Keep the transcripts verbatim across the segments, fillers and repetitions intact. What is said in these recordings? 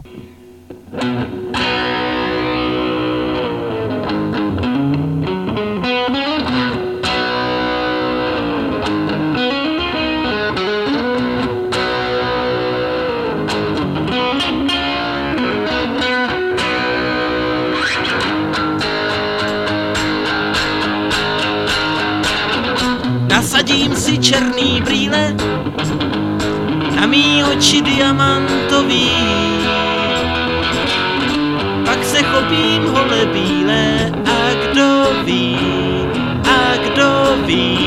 Nasadím si černý brýle, na mý oči diamantový, pak se chopím hole bílé a kdo ví, a kdo ví,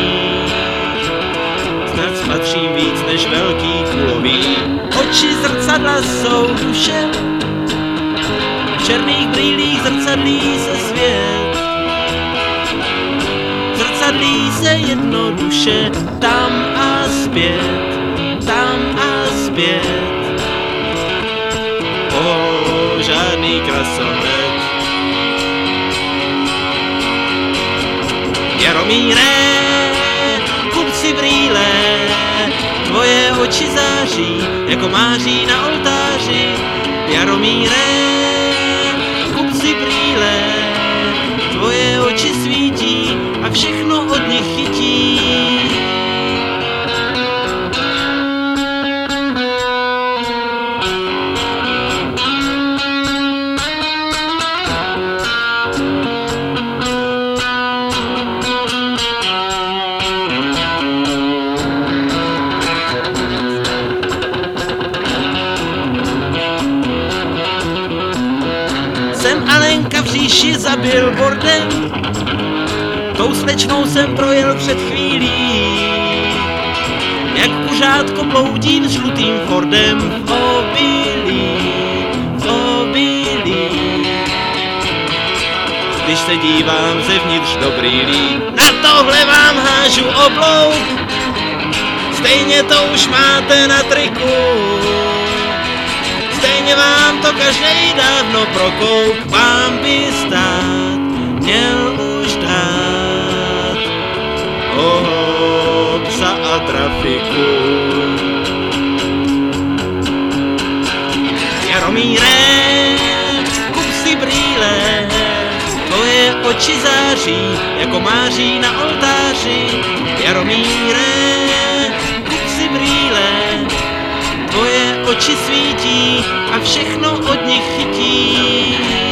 snad spatřím víc než velký kulový. Oči zrcadla jsou duše, v černých brýlích zrcadlí se svět, zrcadlí se jednoduše tam a zpět, tam a zpět. O, žádný krasomet. Jaromíre, kup si brýle, tvoje oči září, jako máří na oltáři. Jaromíre, kup si brýle, tvoje oči svítí a všechno od nich chytí. Jsem Alenka v říši za billboardem, tou slečnou jsem projel před chvílí, jak kuřátko bloudím s žlutým Fordem v obilí, v obilí. Když se dívám zevnitř do brýlí, na tohle vám hážu oblouk, stejně to už máte na triku, stejně vám to každej dávno prokouk, vám by stát měl už dát. Oho, psa a trafiku. Jaromíre, kup si brýle, tvoje oči září, jako máří na oltáři. Jaromíre, kup si brýle, tvoje oči svítí a všechno od nich chytí.